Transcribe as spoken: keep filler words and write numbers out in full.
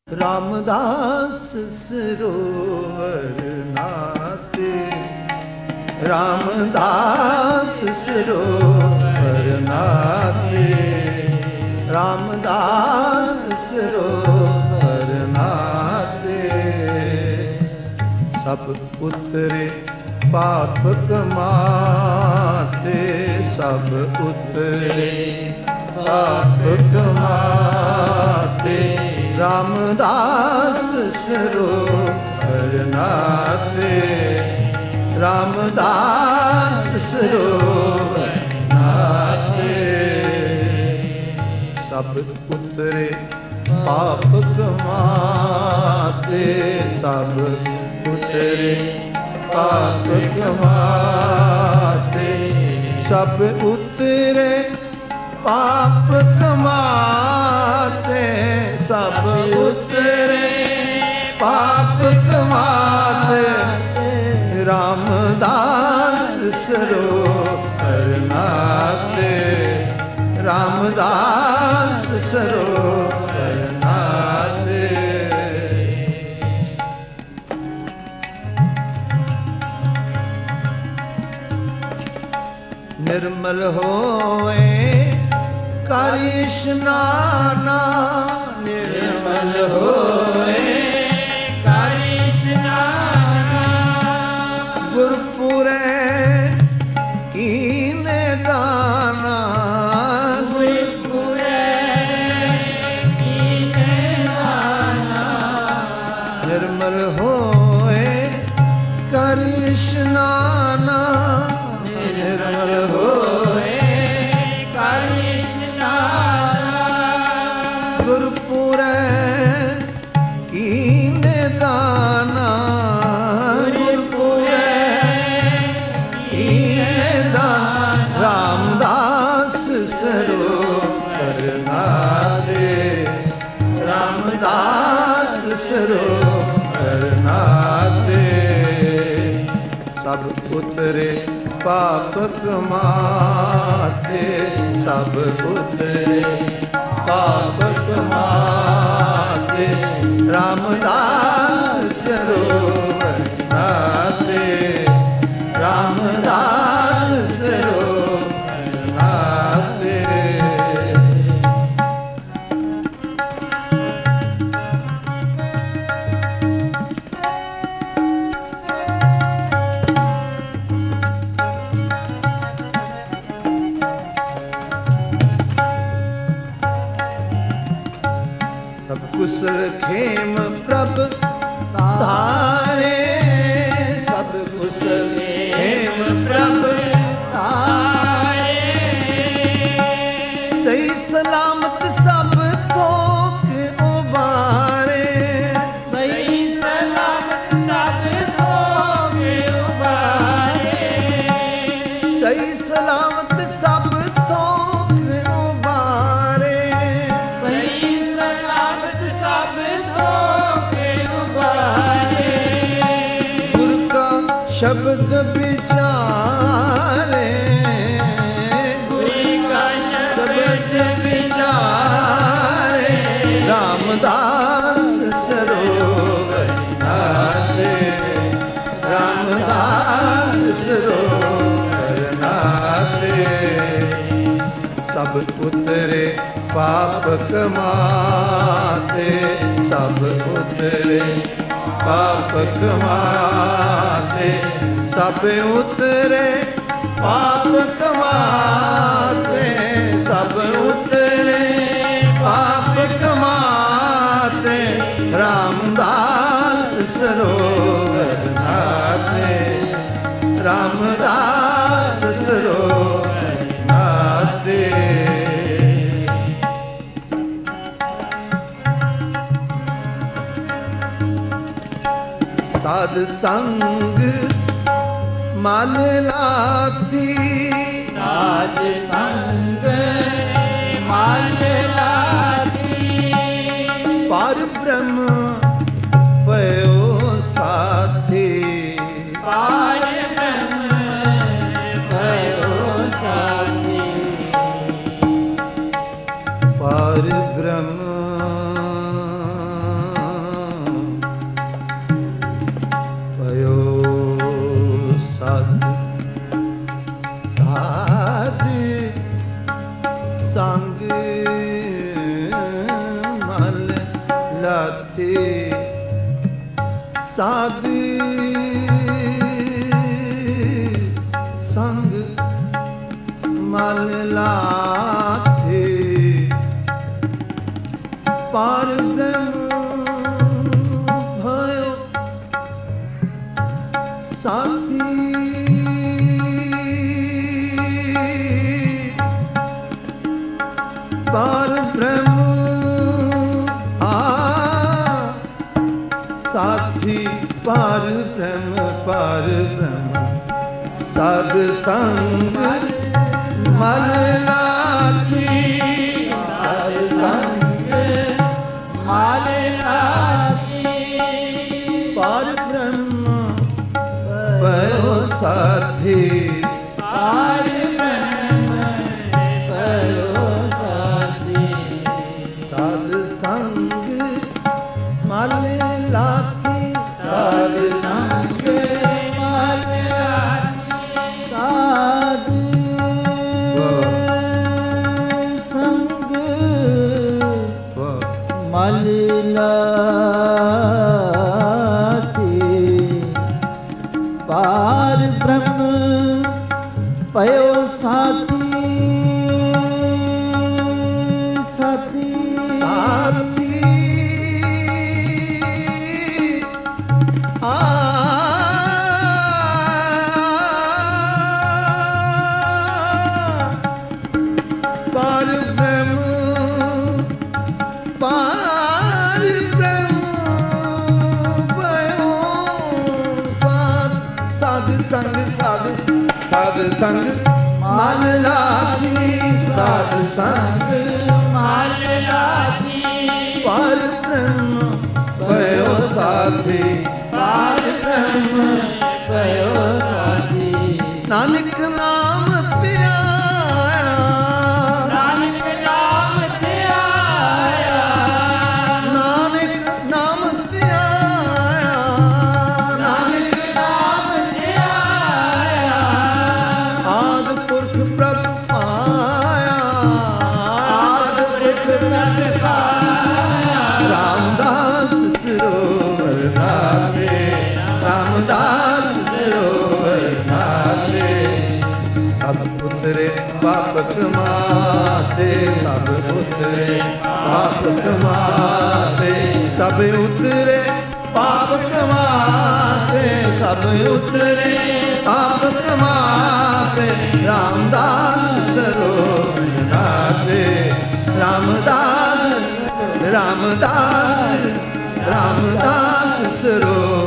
ਰਾਮਦਾਸ ਸਰੋਵਰ ਨਾਤੇ, ਰਾਮਦਾਸ ਸਰੋਵਰ ਨਾਤੇ, ਰਾਮਦਾਸ ਸਰੋਵਰ ਨਾਤੇ। ਸਭ ਉਤਰੇ ਪਾਪ ਕਮਾਤੇ, ਸਭ ਉਤਰੇ ਪਾਪ ਕਮਾਤੇ। ਰਾਮਦਾਸ ਸਰੋਵਰ ਨਾਤੇ, ਰਾਮਦਾਸ ਸਰੋਵਰ ਨਾਤੇ। ਸਭ ਉਤਰੇ ਪਾਪ ਕਮਾਤੇ, ਸਭ ਉਤਰੇ ਪਾਪ ਕਮਾਤੇ। ਸਭ ਉਤਰੇ ਪਾਪ ਕਮਾਤੇ, ਸਭ ਉਤਰੇ ਪਾਪ ਕਮਾਤੇ। ਰਾਮਦਾਸ ਸਰੋਵਰ ਨਾਤੇ, ਰਾਮਦਾਸ ਸਰੋਵਰ ਨਾਤੇ। ਨਿਰਮਲ ਹੋਏ ਕਰ ਇਸ਼ਨਾਨਾ, ਨਿਰਮਲ ਹੋਏ ਕਰ ਇਸ਼ਨਾਨਾ। ਗੁਰਪੁਰੇ ਕੀਨੇ ਦਾਨਾ, ਗੁਰਪੁਰੇ ਕੀਨੇ ਦਾਨਾ। ਨਿਰਮਲ ਹੋਏ ਕਰ ਇਸ਼ਨਾਨਾ, ਨਿਰਮਲ ਹੋਏ ਕਰ ਇਸ਼ਨਾਨਾ। ਗੁਰਪੁਰੇ ਕੀਨੇ ਦਾਨਾ, ਗੁਰਪੁਰੇ ਕੀਨੇ ਦਾਨਾ। ਰਾਮਦਾਸ ਸਰੋਵਰ ਨਾਤੇ, ਰਾਮਦਾਸ ਸਰੋਵਰ ਨਾਤੇ। ਸਭ ਉਤਰੇ ਪਾਪ ਕਮਾਤੇ, ਸਭ ਉਤਰੇ ਪਾਪ ਕਮਾਤੇ। ਰਾਮਦਾਸ ਸਰੋਵਰ ਨਾਤੇ, ਰਾਮਦਾਸ ਸਰੋਵਰ ਨਾਤੇ। ਸਭ ਕੁਸਲ ਖੇਮ ਪ੍ਰਭ ਧਾਰੇ, ਸਭ ਕੁਸਲ ਖੇਮ ਪ੍ਰਭ ਧਾਰੇ। ਸਹੀ ਸਲਾਮਤ ਸਭ ਥੋਕ ਉਬਾਰੇ, ਸਹੀ ਸਲਾਮਤ ਸਭ ਥੋਕ ਉਬਾਰੇ। ਸਹੀ ਸਲਾਮਤ ਸਭ ਥੋਕ ਉਬਾਰੇ, ਸਹੀ ਸਲਾਮਤ ਸਭ ਥੋਕ ਉਬਾਰੇ। ਗੁਰ ਕਾ ਸ਼ਬਦ ਵਿਚਾਰੇ, ਗੁਰ ਕਾ ਸ਼ਬਦ ਵਿਚਾਰੇ। ਰਾਮਦਾਸ ਸਰੋਵਰ ਨਾਤੇ, ਰਾਮਦਾਸ ਸਰੋਵਰ ਨਾਤੇ। ਸਭ ਉਤਰੇ ਪਾਪ ਕਮਾਤੇ, ਸਭ ਉਤਰੇ ਪਾਪ ਕਮਾਤੇ। ਸਭ ਉਤਰੇ ਪਾਪ ਕਮਾਤੇ, ਸਭ ਉਤਰੇ ਪਾਪ ਕਮਾਤੇ। ਰਾਮਦਾਸ ਸਰੋਵਰ ਨਾਤੇ, ਰਾਮਦਾਸ ਸਰੋਵਰ ਨਾਤੇ। ਸਾਧ ਸੰਗ ਮਨ ਲਾਥੀ, ਸਾਧ ਸੰਗ ਮਨ ਲਾਥੀ। ਪਰ ਬ੍ਰਹਮ ਪਇਓ ਸਾਥੀ, ਪਰ ਬ੍ਰਹਮ ਪਇਓ ਸਾਥੀ। ਪਰ ਬ੍ਰਹਮ ਲਾਥੇ ਸਾਧ ਸੰਗ ਮਲ ਲਾਥੇ ਪਾਰ ਬ੍ਰਹਮ भयो ਸਾਥੀ ਪਾਰ ਬ੍ਰਹਮ ਆ ਸਾਥੀ ਪਾਰ ਬ੍ਰਹਮ ਪਾਰ ਬ੍ਰਹਮ ਸਾਧ ਸੰਗ ਮਲ ਲਾਥੀ ਸਾਧ ਸੰਗ ਮਲ ਲਾਥੀ ਪਾਰ ਬ੍ਰਹਮ ਪਇਓ ਸਾਥੀ ਪਾਰ ਬ੍ਰਹਮ ਪਇਓ ਸਾਥੀ ਸਾਧ ਸੰਗ ਮਲ ਲਾਥੀ ਸਾਧ ਸੰਗ ਮਲ ਲਾਥੀ ਸਾਧ ਸੰਗ ਮਲ ਲਾਥੀ ਪਾਰ ਬ੍ਰਹਮ ਪਇਓ ਸਾਥੀ ਸਾਥੀ ਸਾਥੀ ਆ ਪਾਰ ਬ੍ਰਹਮ ਪਾਰ ਬ੍ਰਹਮ ਪਇਓ ਸਾਧ ਸਾਧ ਸੰਗ ਸਾਧ ਸਾਧ ਸੰਗ ਮਲ ਲਾਥੀ ਸਾਧ ਸੰਗ ਮਲ ਲਾਥੀ ਪਾਰ ਬ੍ਰਹਮ ਪਇਓ ਸਾਥੀ ਪਾਰ ਬ੍ਰਹਮ ਪਇਓ ਸਾਥੀ ਨਾਨਕ ਨਾਮ ਧਿਆਇਆ ਨਾਨਕ ਨਾਮ ਧਿਆਇਆ ਨਾਨਕ ਨਾਮ ਧਿਆਇਆ ਨਾਨਕ ਨਾਮ ਧਿਆਇਆ ਆਦਿ ਪੁਰਖ ਪ੍ਰਭ ਪਾਇਆ ਆਦਿ ਪੁਰਖ ਪ੍ਰਭ ਪਾਇਆ ਰਾਮਦਾਸ ਸਰੋਵਰ ਨਾਥੇ ਰਾਮਦਾਸ ਸਰੋਵਰ ਨਾਥੇ ਸਭ ਪੁੱਤਰੇ ਪਾਪ ਕਮਾਤੇ ਸਭ ਪੁੱਤਰੇ ਪਾਪ ਕਮਾਤੇ ਸਭ ਉਤਰੇ ਪਾਪ ਕਮਾਤੇ ਸਭ ਉਤਰੇ ਪਾਪ ਕਮਾਤੇ ਰਾਮਦਾਸ ਸਰੋਵਰ ਨਾਥੇ ਰਾਮਦਾਸ ਰਾਮਦਾਸ ਰਾਮਦਾਸ ਸਰੋਵਰ